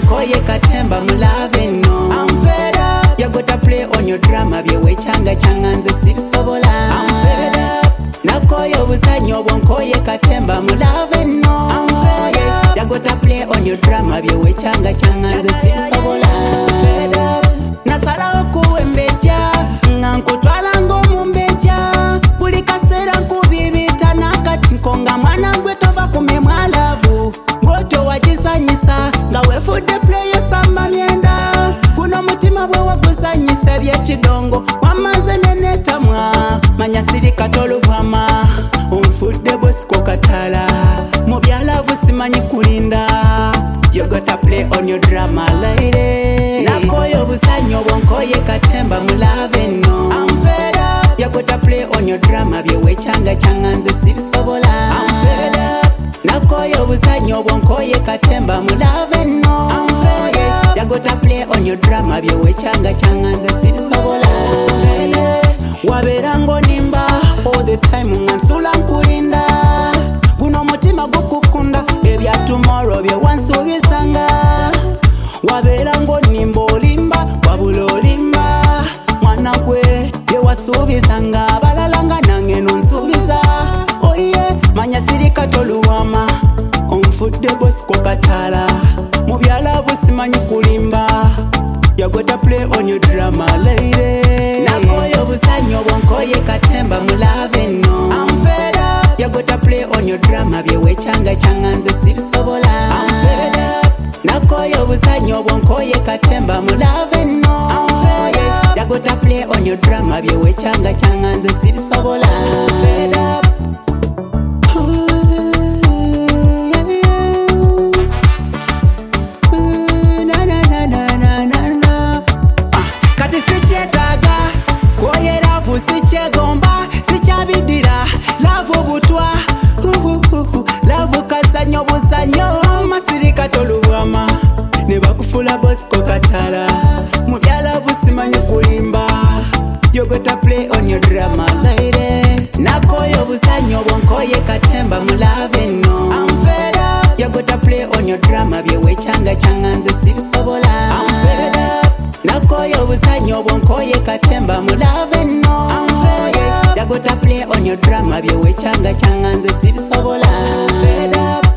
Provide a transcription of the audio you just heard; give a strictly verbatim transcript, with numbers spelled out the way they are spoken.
bonkoye katemba mulave no. I'm fed up. You gotta play on your drama byewe changa changa nze sibisobola. I'm fed up. Nakoyo busanyo bonkoye katemba mulave no. I'm fed up. You gotta play on your drama byewe changa changa nze sibisobola. I'm fed up. Nasala okuwembeja ngankutwala ng'omumbeja buli kaseera nkubibita nakati nkonga mwana gwe tova kumemwa lavu ng'otyo wagisanyisa nga weefudde play esamba myenda guno mutima bwe wagusanyisa eby'ekidongo wamaze nenetamwa manya sirika toluvama onfudde bosiko katala mu byalavu simanyi kulinda. You gotta play on your drama lady. Nakoyo busanyo bonkoye katemba mulave no. I'm fed up. You gotta play on your drama byewe changa changa nze sibisobola. I'm fed up. Nakoyo busanyo bonkoye katemba mulave no. I'm fed up. You gotta play on your drama byewe changa changa nze sibisobola. I'm fed up. Waberango nimba all the time ngansula nkulinda guno mutima gukukunda ebya tomorrow bye wansubisanga waberango nimba olimba wabula olimba mwana gwe bye wasubisanga balalanga nange nonsubiza oye manya sirika toluwama onfudde bosiko katala mu byalavu simanyi kulimba. You gotta play on your drama lady. Nakoyo busanyo bonkoye katemba mulave no. I'm fed up. You gotta play on your drama byewe changa changa nze sibisobola. I'm fed up. Nakoyo busanyo bonkoye katemba mulave no. I'm fed up. You gotta play on your drama byewe changa changa nze sibisobola. I'm fed up. Sichegomba, sichabidira, lavu butwa, uhuhuhu, lavu kasanyo busanyo, masirika toluwama, neba kufula bosiko katala, mubya lavu simanyi kulimba. You gotta play on your drama lady. Nakoyo busanyo bonkoye katemba mulave no. I'm fed up. You gotta play on your drama byewe changa changa nze sibisobola. I'm fed up. Nakoyo busanyo bonkoye katemba mulave no. I'm fed up. You gotta play on your drama byewe changa changa nze sibisobola. I'm fed up.